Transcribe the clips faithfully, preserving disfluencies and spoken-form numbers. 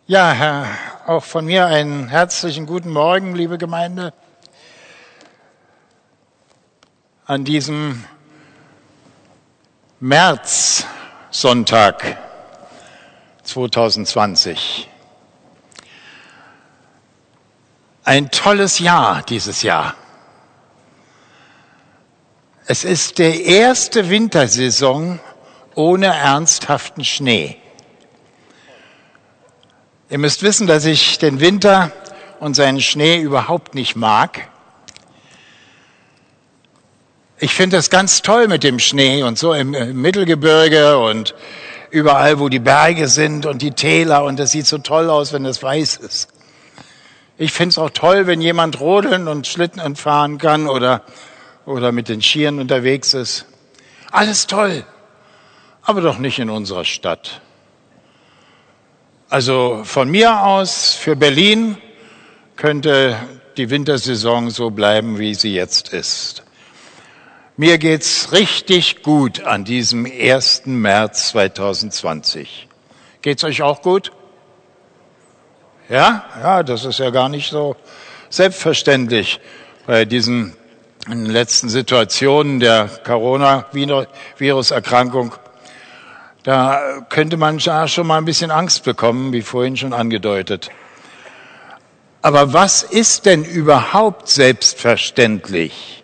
Ja, Herr, auch von mir einen herzlichen guten Morgen, liebe Gemeinde. An diesem März-Sonntag zwanzig zwanzig. Ein tolles Jahr dieses Jahr. Es ist die erste Wintersaison ohne ernsthaften Schnee. Ihr müsst wissen, dass ich den Winter und seinen Schnee überhaupt nicht mag. Ich finde es ganz toll mit dem Schnee und so im Mittelgebirge und überall, wo die Berge sind und die Täler, und das sieht so toll aus, wenn es weiß ist. Ich finde es auch toll, wenn jemand rodeln und Schlitten fahren kann oder, oder mit den Skiern unterwegs ist. Alles toll, aber doch nicht in unserer Stadt. Also von mir aus, für Berlin könnte die Wintersaison so bleiben, wie sie jetzt ist. Mir geht's richtig gut an diesem ersten März zwanzig zwanzig. Geht's euch auch gut? Ja? Ja, das ist ja gar nicht so selbstverständlich bei diesen letzten Situationen der Corona-Virus-Erkrankung. Da könnte man schon mal ein bisschen Angst bekommen, wie vorhin schon angedeutet. Aber was ist denn überhaupt selbstverständlich?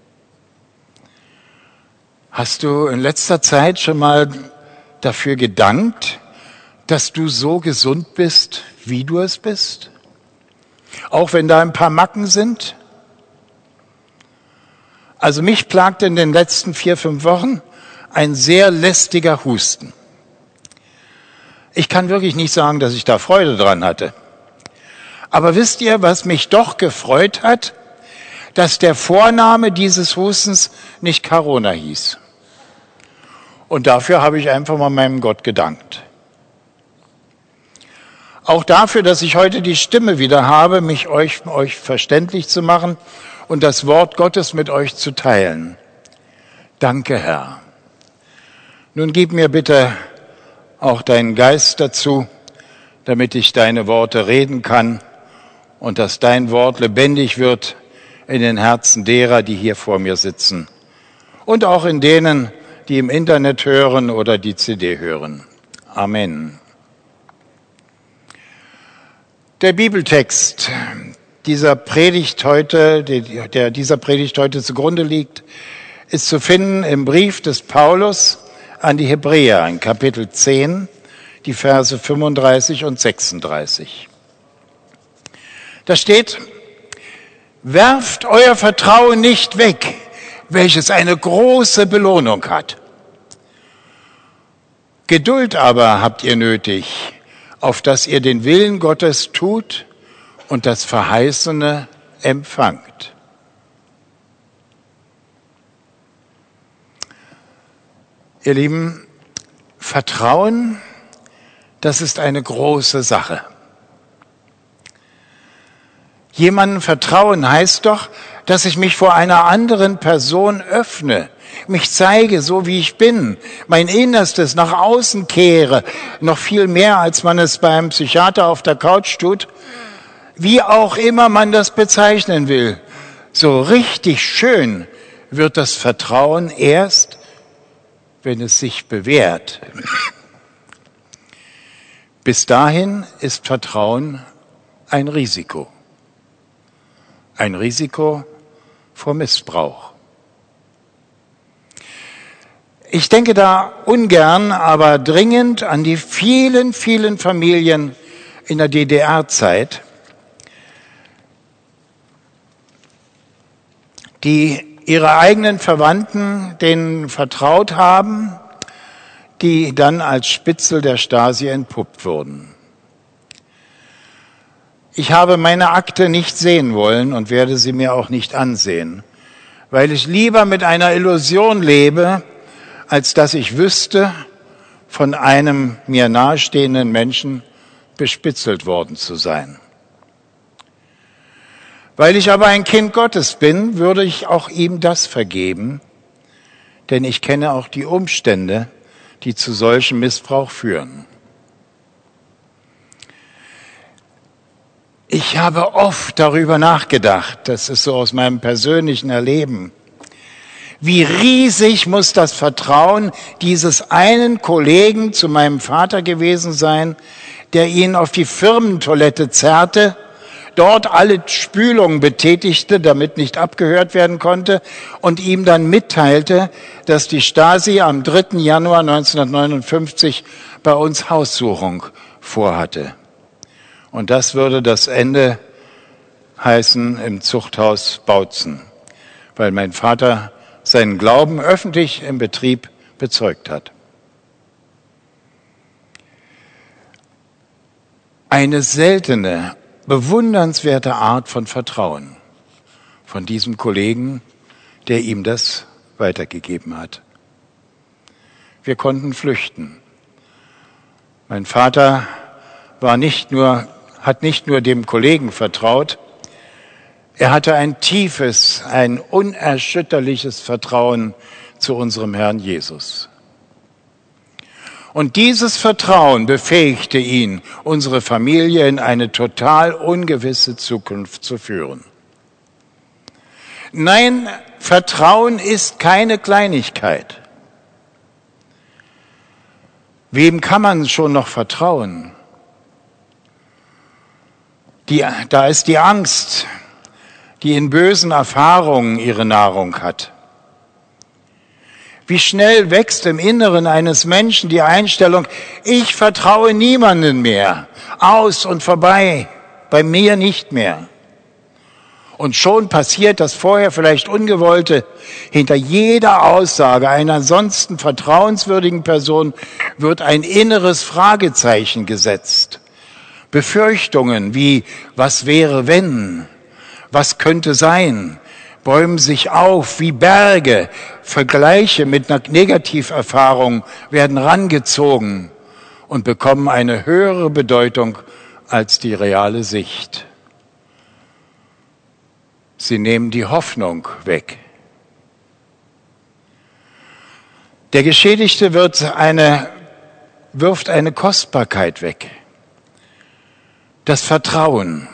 Hast du in letzter Zeit schon mal dafür gedankt, dass du so gesund bist, wie du es bist? Auch wenn da ein paar Macken sind? Also mich plagt in den letzten vier, fünf Wochen ein sehr lästiger Husten. Ich kann wirklich nicht sagen, dass ich da Freude dran hatte. Aber wisst ihr, was mich doch gefreut hat? Dass der Vorname dieses Hustens nicht Corona hieß. Und dafür habe ich einfach mal meinem Gott gedankt. Auch dafür, dass ich heute die Stimme wieder habe, mich euch, euch verständlich zu machen und das Wort Gottes mit euch zu teilen. Danke, Herr. Nun gib mir bitte auch deinen Geist dazu, damit ich deine Worte reden kann und dass dein Wort lebendig wird in den Herzen derer, die hier vor mir sitzen und auch in denen, die im Internet hören oder die C D hören. Amen. Der Bibeltext dieser Predigt heute, der dieser Predigt heute zugrunde liegt, ist zu finden im Brief des Paulus an die Hebräer in Kapitel zehn, die Verse fünfunddreißig und sechsunddreißig. Da steht: Werft euer Vertrauen nicht weg, welches eine große Belohnung hat. Geduld aber habt ihr nötig, auf dass ihr den Willen Gottes tut und das Verheißene empfangt. Ihr Lieben, Vertrauen, das ist eine große Sache. Jemandem vertrauen heißt doch, dass ich mich vor einer anderen Person öffne, mich zeige, so wie ich bin, mein Innerstes nach außen kehre, noch viel mehr, als man es beim Psychiater auf der Couch tut, wie auch immer man das bezeichnen will. So richtig schön wird das Vertrauen erst, wenn es sich bewährt. Bis dahin ist Vertrauen ein Risiko. Ein Risiko vor Missbrauch. Ich denke da ungern, aber dringend an die vielen, vielen Familien in der D D R-Zeit, die ihre eigenen Verwandten denen vertraut haben, die dann als Spitzel der Stasi entpuppt wurden. Ich habe meine Akte nicht sehen wollen und werde sie mir auch nicht ansehen, weil ich lieber mit einer Illusion lebe, als dass ich wüsste, von einem mir nahestehenden Menschen bespitzelt worden zu sein. Weil ich aber ein Kind Gottes bin, würde ich auch ihm das vergeben, denn ich kenne auch die Umstände, die zu solchem Missbrauch führen. Ich habe oft darüber nachgedacht, das ist so aus meinem persönlichen Erleben. Wie riesig muss das Vertrauen dieses einen Kollegen zu meinem Vater gewesen sein, der ihn auf die Firmentoilette zerrte, dort alle Spülungen betätigte, damit nicht abgehört werden konnte und ihm dann mitteilte, dass die Stasi am dritten Januar neunzehnhundertneunundfünfzig bei uns Haussuchung vorhatte. Und das würde das Ende heißen im Zuchthaus Bautzen, weil mein Vater seinen Glauben öffentlich im Betrieb bezeugt hat. Eine seltene, bewundernswerte Art von Vertrauen von diesem Kollegen, der ihm das weitergegeben hat. Wir konnten flüchten. Mein Vater war nicht nur, hat nicht nur dem Kollegen vertraut, er hatte ein tiefes, ein unerschütterliches Vertrauen zu unserem Herrn Jesus. Und dieses Vertrauen befähigte ihn, unsere Familie in eine total ungewisse Zukunft zu führen. Nein, Vertrauen ist keine Kleinigkeit. Wem kann man schon noch vertrauen? Die, da ist die Angst, die in bösen Erfahrungen ihre Nahrung hat. Wie schnell wächst im Inneren eines Menschen die Einstellung, ich vertraue niemanden mehr, aus und vorbei, bei mir nicht mehr. Und schon passiert das vorher vielleicht Ungewollte. Hinter jeder Aussage einer ansonsten vertrauenswürdigen Person wird ein inneres Fragezeichen gesetzt. Befürchtungen wie, was wäre wenn? Was könnte sein? Bäumen sich auf wie Berge. Vergleiche mit einer Negativerfahrung werden rangezogen und bekommen eine höhere Bedeutung als die reale Sicht. Sie nehmen die Hoffnung weg. Der Geschädigte wird eine, wirft eine Kostbarkeit weg. Das Vertrauen.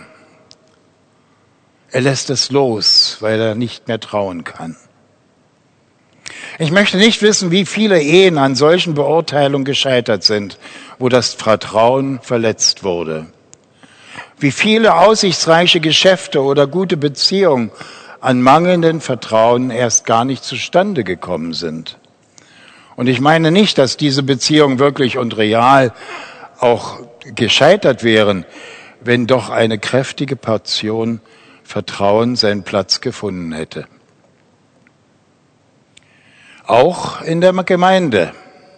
Er lässt es los, weil er nicht mehr trauen kann. Ich möchte nicht wissen, wie viele Ehen an solchen Beurteilungen gescheitert sind, wo das Vertrauen verletzt wurde. Wie viele aussichtsreiche Geschäfte oder gute Beziehungen an mangelndem Vertrauen erst gar nicht zustande gekommen sind. Und ich meine nicht, dass diese Beziehungen wirklich und real auch gescheitert wären, wenn doch eine kräftige Portion Vertrauen seinen Platz gefunden hätte. Auch in der Gemeinde.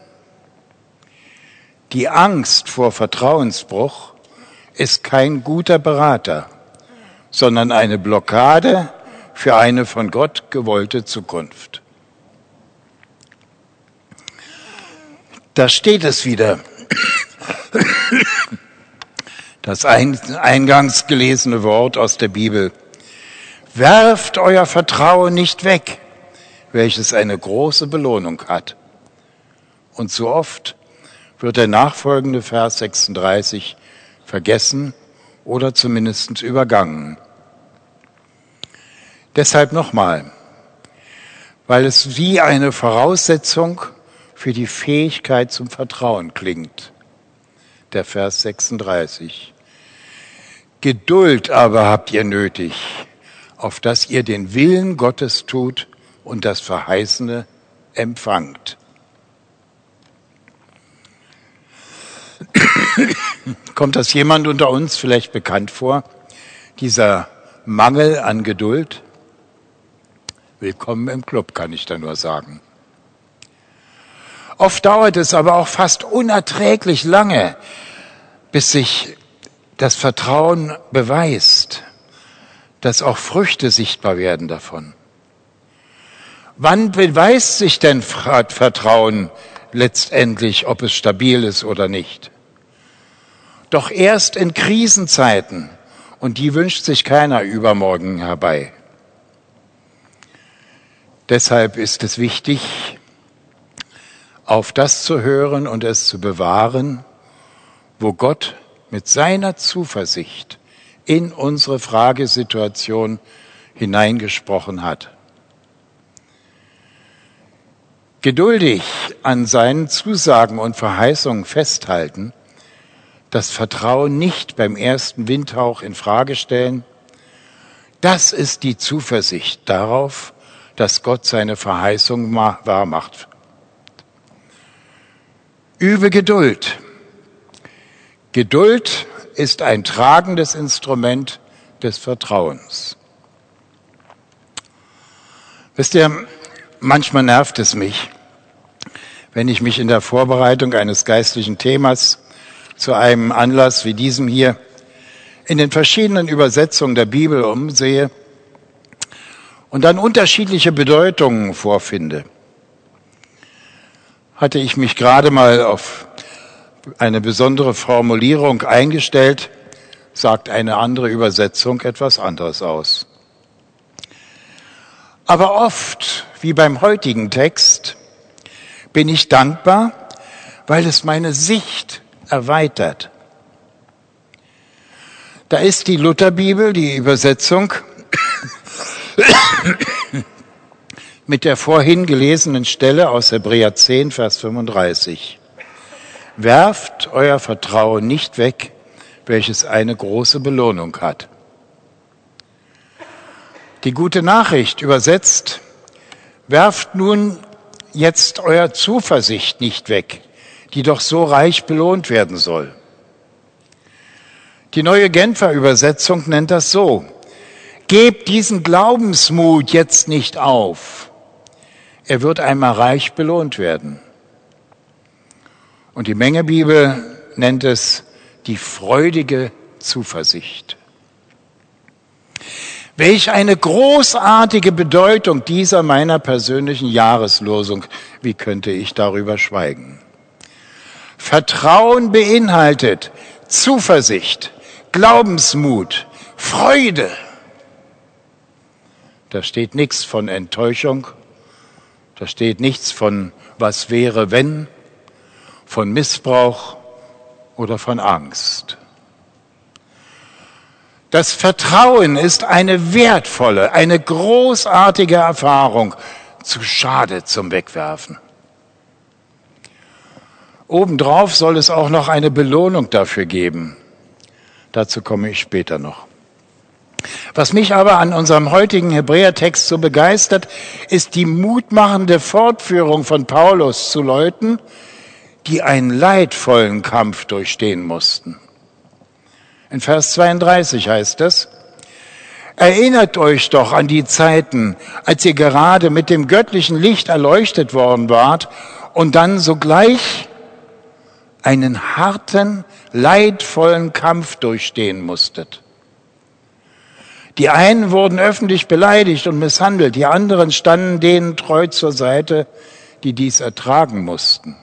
Die Angst vor Vertrauensbruch ist kein guter Berater, sondern eine Blockade für eine von Gott gewollte Zukunft. Da steht es wieder. Das eingangs gelesene Wort aus der Bibel. Werft euer Vertrauen nicht weg, welches eine große Belohnung hat. Und so oft wird der nachfolgende Vers sechsunddreißig vergessen oder zumindest übergangen. Deshalb nochmal, weil es wie eine Voraussetzung für die Fähigkeit zum Vertrauen klingt. Der Vers sechsunddreißig. Geduld aber habt ihr nötig, auf dass ihr den Willen Gottes tut und das Verheißene empfangt. Kommt das jemand unter uns vielleicht bekannt vor? Dieser Mangel an Geduld? Willkommen im Club, kann ich da nur sagen. Oft dauert es aber auch fast unerträglich lange, bis sich das Vertrauen beweist, dass auch Früchte sichtbar werden davon. Wann beweist sich denn Vertrauen letztendlich, ob es stabil ist oder nicht? Doch erst in Krisenzeiten, und die wünscht sich keiner übermorgen herbei. Deshalb ist es wichtig, auf das zu hören und es zu bewahren, wo Gott mit seiner Zuversicht in unsere Fragesituation hineingesprochen hat. Geduldig an seinen Zusagen und Verheißungen festhalten, das Vertrauen nicht beim ersten Windhauch in Frage stellen, das ist die Zuversicht darauf, dass Gott seine Verheißung wahr macht. Übe Geduld. Geduld ist ein tragendes Instrument des Vertrauens. Wisst ihr, manchmal nervt es mich, wenn ich mich in der Vorbereitung eines geistlichen Themas zu einem Anlass wie diesem hier in den verschiedenen Übersetzungen der Bibel umsehe und dann unterschiedliche Bedeutungen vorfinde. Hatte ich mich gerade mal auf eine besondere Formulierung eingestellt, sagt eine andere Übersetzung etwas anderes aus. Aber oft, wie beim heutigen Text, bin ich dankbar, weil es meine Sicht erweitert. Da ist die Lutherbibel, die Übersetzung, mit der vorhin gelesenen Stelle aus Hebräer zehn, Vers fünfunddreißig. Werft euer Vertrauen nicht weg, welches eine große Belohnung hat. Die gute Nachricht übersetzt, werft nun jetzt euer Zuversicht nicht weg, die doch so reich belohnt werden soll. Die neue Genfer Übersetzung nennt das so: Gebt diesen Glaubensmut jetzt nicht auf. Er wird einmal reich belohnt werden. Und die Mengebibel nennt es die freudige Zuversicht. Welch eine großartige Bedeutung dieser meiner persönlichen Jahreslosung. Wie könnte ich darüber schweigen? Vertrauen beinhaltet Zuversicht, Glaubensmut, Freude. Da steht nichts von Enttäuschung, da steht nichts von was wäre wenn, von Missbrauch oder von Angst. Das Vertrauen ist eine wertvolle, eine großartige Erfahrung, zu schade zum Wegwerfen. Obendrauf soll es auch noch eine Belohnung dafür geben. Dazu komme ich später noch. Was mich aber an unserem heutigen Hebräertext so begeistert, ist die mutmachende Fortführung von Paulus zu Leuten, die einen leidvollen Kampf durchstehen mussten. In Vers zweiunddreißig heißt es: Erinnert euch doch an die Zeiten, als ihr gerade mit dem göttlichen Licht erleuchtet worden wart und dann sogleich einen harten, leidvollen Kampf durchstehen musstet. Die einen wurden öffentlich beleidigt und misshandelt, die anderen standen denen treu zur Seite, die dies ertragen mussten.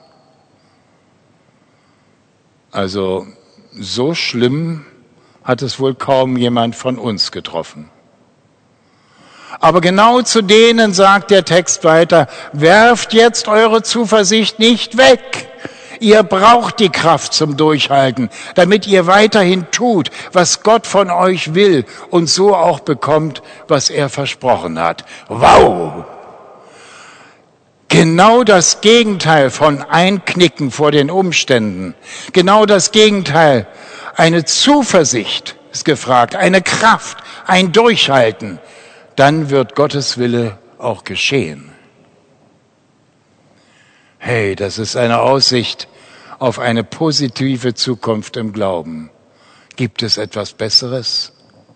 Also so schlimm hat es wohl kaum jemand von uns getroffen. Aber genau zu denen sagt der Text weiter: Werft jetzt eure Zuversicht nicht weg. Ihr braucht die Kraft zum Durchhalten, damit ihr weiterhin tut, was Gott von euch will und so auch bekommt, was er versprochen hat. Wow! Genau das Gegenteil von Einknicken vor den Umständen. Genau das Gegenteil. Eine Zuversicht ist gefragt, eine Kraft, ein Durchhalten. Dann wird Gottes Wille auch geschehen. Hey, das ist eine Aussicht auf eine positive Zukunft im Glauben. Gibt es etwas Besseres?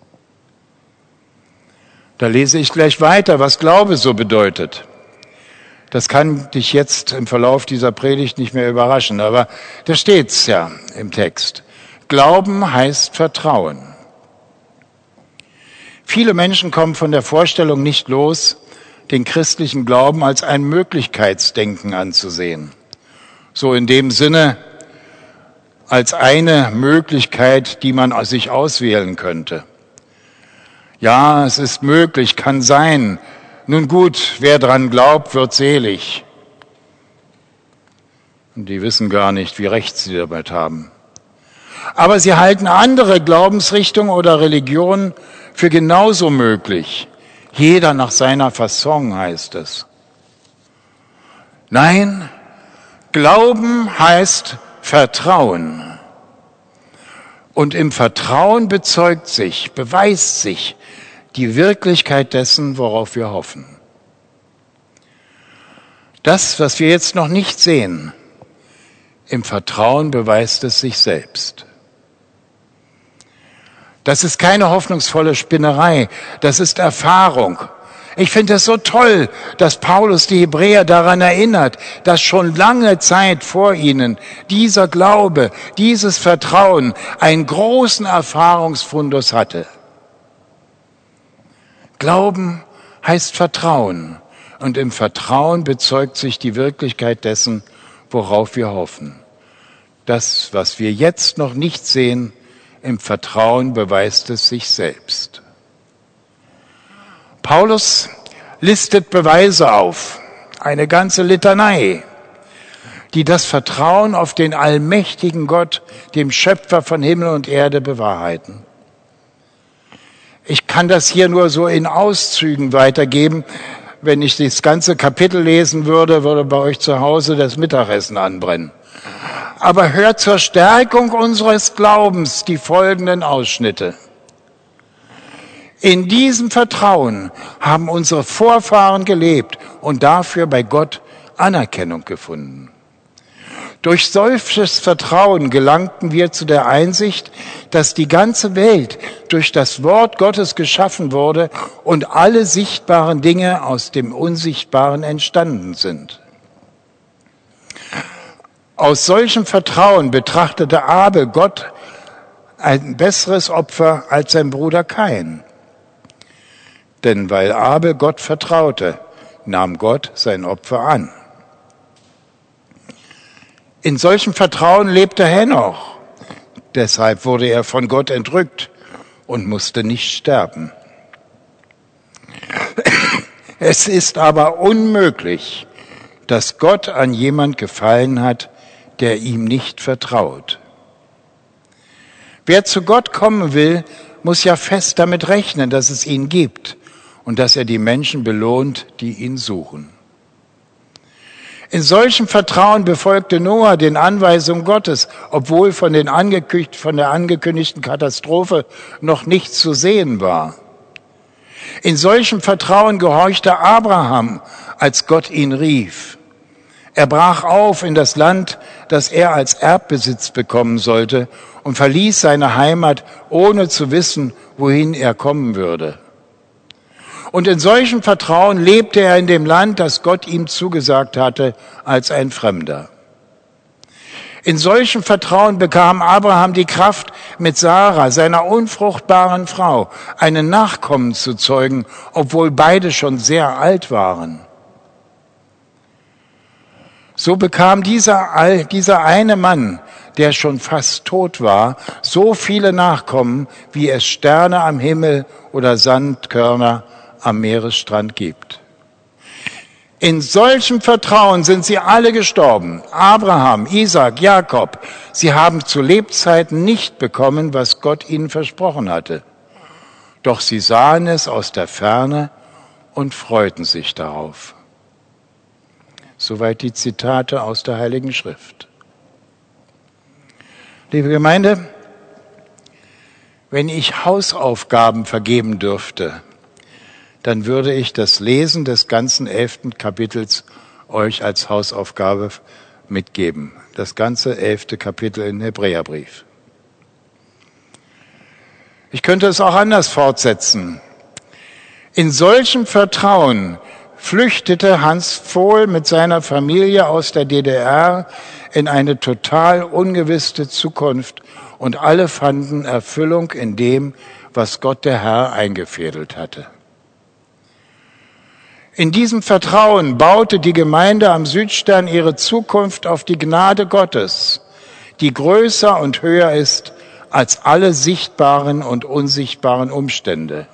Da lese ich gleich weiter, was Glaube so bedeutet. Das kann dich jetzt im Verlauf dieser Predigt nicht mehr überraschen, aber da steht's ja im Text. Glauben heißt Vertrauen. Viele Menschen kommen von der Vorstellung nicht los, den christlichen Glauben als ein Möglichkeitsdenken anzusehen. So in dem Sinne, als eine Möglichkeit, die man sich auswählen könnte. Ja, es ist möglich, kann sein. Nun gut, wer dran glaubt, wird selig. Und die wissen gar nicht, wie recht sie damit haben. Aber sie halten andere Glaubensrichtungen oder Religionen für genauso möglich. Jeder nach seiner Fasson, heißt es. Nein, Glauben heißt Vertrauen. Und im Vertrauen bezeugt sich, beweist sich die Wirklichkeit dessen, worauf wir hoffen. Das, was wir jetzt noch nicht sehen, im Vertrauen beweist es sich selbst. Das ist keine hoffnungsvolle Spinnerei, das ist Erfahrung. Ich finde es so toll, dass Paulus die Hebräer daran erinnert, dass schon lange Zeit vor ihnen dieser Glaube, dieses Vertrauen einen großen Erfahrungsfundus hatte. Glauben heißt Vertrauen und im Vertrauen bezeugt sich die Wirklichkeit dessen, worauf wir hoffen. Das, was wir jetzt noch nicht sehen, im Vertrauen beweist es sich selbst. Paulus listet Beweise auf, eine ganze Litanei, die das Vertrauen auf den allmächtigen Gott, dem Schöpfer von Himmel und Erde, bewahrheiten. Ich kann das hier nur so in Auszügen weitergeben. Wenn ich das ganze Kapitel lesen würde, würde bei euch zu Hause das Mittagessen anbrennen. Aber hört zur Stärkung unseres Glaubens die folgenden Ausschnitte. In diesem Vertrauen haben unsere Vorfahren gelebt und dafür bei Gott Anerkennung gefunden. Durch solches Vertrauen gelangten wir zu der Einsicht, dass die ganze Welt durch das Wort Gottes geschaffen wurde und alle sichtbaren Dinge aus dem Unsichtbaren entstanden sind. Aus solchem Vertrauen betrachtete Abel Gott ein besseres Opfer als sein Bruder Kain. Denn weil Abel Gott vertraute, nahm Gott sein Opfer an. In solchem Vertrauen lebte Henoch. Deshalb wurde er von Gott entrückt und musste nicht sterben. Es ist aber unmöglich, dass Gott an jemand gefallen hat, der ihm nicht vertraut. Wer zu Gott kommen will, muss ja fest damit rechnen, dass es ihn gibt und dass er die Menschen belohnt, die ihn suchen. In solchem Vertrauen befolgte Noah den Anweisungen Gottes, obwohl von, den angekündigt, von der angekündigten Katastrophe noch nichts zu sehen war. In solchem Vertrauen gehorchte Abraham, als Gott ihn rief. Er brach auf in das Land, das er als Erbbesitz bekommen sollte, und verließ seine Heimat, ohne zu wissen, wohin er kommen würde. Und in solchem Vertrauen lebte er in dem Land, das Gott ihm zugesagt hatte, als ein Fremder. In solchem Vertrauen bekam Abraham die Kraft, mit Sarah, seiner unfruchtbaren Frau, einen Nachkommen zu zeugen, obwohl beide schon sehr alt waren. So bekam dieser, dieser eine Mann, der schon fast tot war, so viele Nachkommen, wie es Sterne am Himmel oder Sandkörner am Meeresstrand gibt. In solchem Vertrauen sind sie alle gestorben. Abraham, Isaak, Jakob. Sie haben zu Lebzeiten nicht bekommen, was Gott ihnen versprochen hatte. Doch sie sahen es aus der Ferne und freuten sich darauf. Soweit die Zitate aus der Heiligen Schrift. Liebe Gemeinde, wenn ich Hausaufgaben vergeben dürfte, dann würde ich das Lesen des ganzen elften Kapitels euch als Hausaufgabe mitgeben. Das ganze elfte Kapitel im Hebräerbrief. Ich könnte es auch anders fortsetzen. In solchem Vertrauen flüchtete Hans Pfohl mit seiner Familie aus der D D R in eine total ungewisse Zukunft und alle fanden Erfüllung in dem, was Gott der Herr eingefädelt hatte. In diesem Vertrauen baute die Gemeinde am Südstern ihre Zukunft auf die Gnade Gottes, die größer und höher ist als alle sichtbaren und unsichtbaren Umstände.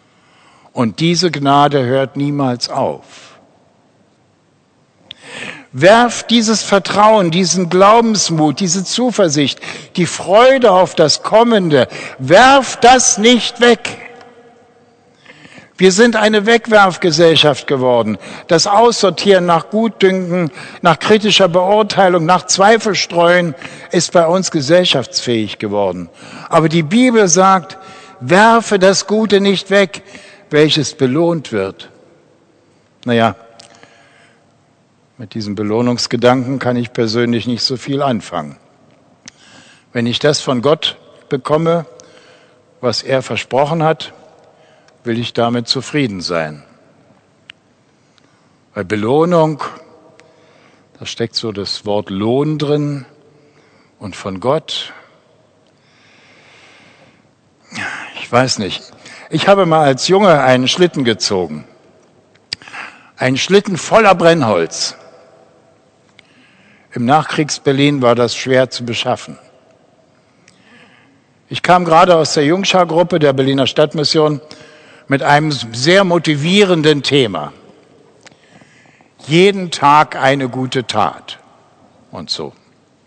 Und diese Gnade hört niemals auf. Werft dieses Vertrauen, diesen Glaubensmut, diese Zuversicht, die Freude auf das Kommende, werft das nicht weg. Wir sind eine Wegwerfgesellschaft geworden. Das Aussortieren nach Gutdünken, nach kritischer Beurteilung, nach Zweifelstreuen ist bei uns gesellschaftsfähig geworden. Aber die Bibel sagt, werfe das Gute nicht weg, welches belohnt wird. Naja, mit diesem Belohnungsgedanken kann ich persönlich nicht so viel anfangen. Wenn ich das von Gott bekomme, was er versprochen hat, will ich damit zufrieden sein. Bei Belohnung, da steckt so das Wort Lohn drin und von Gott. Ich weiß nicht. Ich habe mal als Junge einen Schlitten gezogen. Ein Schlitten voller Brennholz. Im Nachkriegs-Berlin war das schwer zu beschaffen. Ich kam gerade aus der Jungschar-Gruppe der Berliner Stadtmission mit einem sehr motivierenden Thema. Jeden Tag eine gute Tat und so.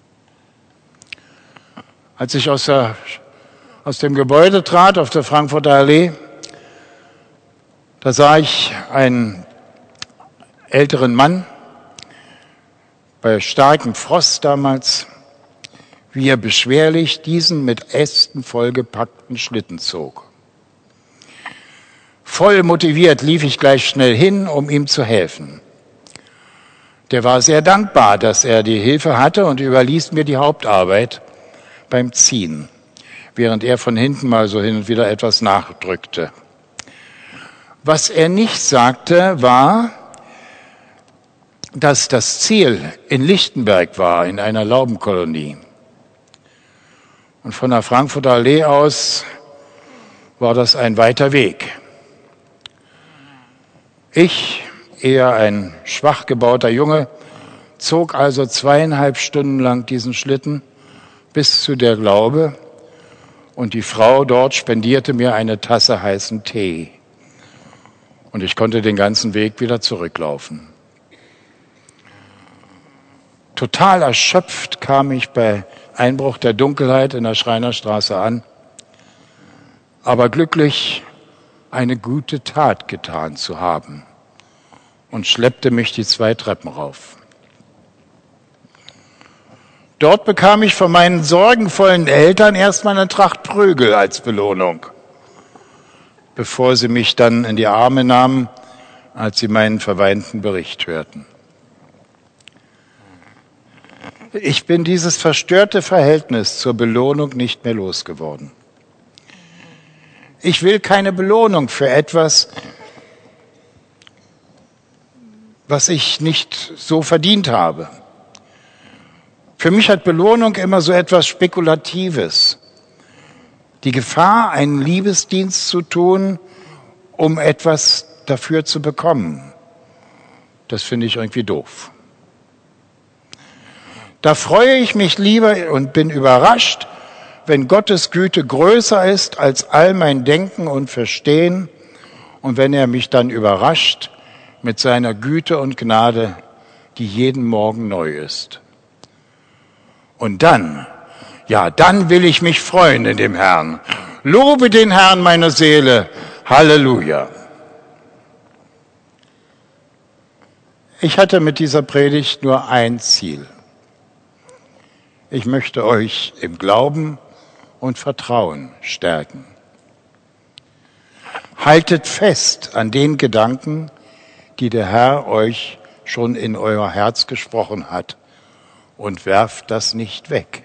Als ich aus, der, aus dem Gebäude trat auf der Frankfurter Allee, da sah ich einen älteren Mann bei starkem Frost damals, wie er beschwerlich diesen mit Ästen vollgepackten Schlitten zog. Voll motiviert lief ich gleich schnell hin, um ihm zu helfen. Der war sehr dankbar, dass er die Hilfe hatte und überließ mir die Hauptarbeit beim Ziehen, während er von hinten mal so hin und wieder etwas nachdrückte. Was er nicht sagte, war, dass das Ziel in Lichtenberg war, in einer Laubenkolonie. Und von der Frankfurter Allee aus war das ein weiter Weg. Ich, eher ein schwach gebauter Junge, zog also zweieinhalb Stunden lang diesen Schlitten bis zu der Laube und die Frau dort spendierte mir eine Tasse heißen Tee. Und ich konnte den ganzen Weg wieder zurücklaufen. Total erschöpft kam ich bei Einbruch der Dunkelheit in der Schreinerstraße an, aber glücklich, eine gute Tat getan zu haben, und schleppte mich die zwei Treppen rauf. Dort bekam ich von meinen sorgenvollen Eltern erstmal eine Tracht Prügel als Belohnung, bevor sie mich dann in die Arme nahmen, als sie meinen verweinten Bericht hörten. Ich bin dieses verstörte Verhältnis zur Belohnung nicht mehr losgeworden. Ich will keine Belohnung für etwas, was ich nicht so verdient habe. Für mich hat Belohnung immer so etwas Spekulatives. Die Gefahr, einen Liebesdienst zu tun, um etwas dafür zu bekommen. Das finde ich irgendwie doof. Da freue ich mich lieber und bin überrascht, wenn Gottes Güte größer ist als all mein Denken und Verstehen und wenn er mich dann überrascht mit seiner Güte und Gnade, die jeden Morgen neu ist. Und dann, ja, dann will ich mich freuen in dem Herrn. Lobe den Herrn, meine Seele. Halleluja. Ich hatte mit dieser Predigt nur ein Ziel. Ich möchte euch im Glauben und Vertrauen stärken. Haltet fest an den Gedanken, die der Herr euch schon in euer Herz gesprochen hat, und werft das nicht weg.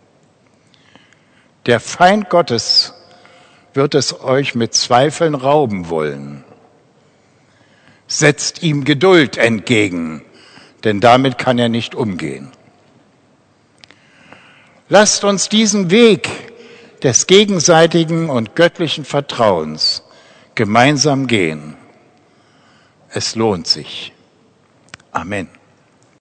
Der Feind Gottes wird es euch mit Zweifeln rauben wollen. Setzt ihm Geduld entgegen, denn damit kann er nicht umgehen. Lasst uns diesen Weg des gegenseitigen und göttlichen Vertrauens gemeinsam gehen. Es lohnt sich. Amen.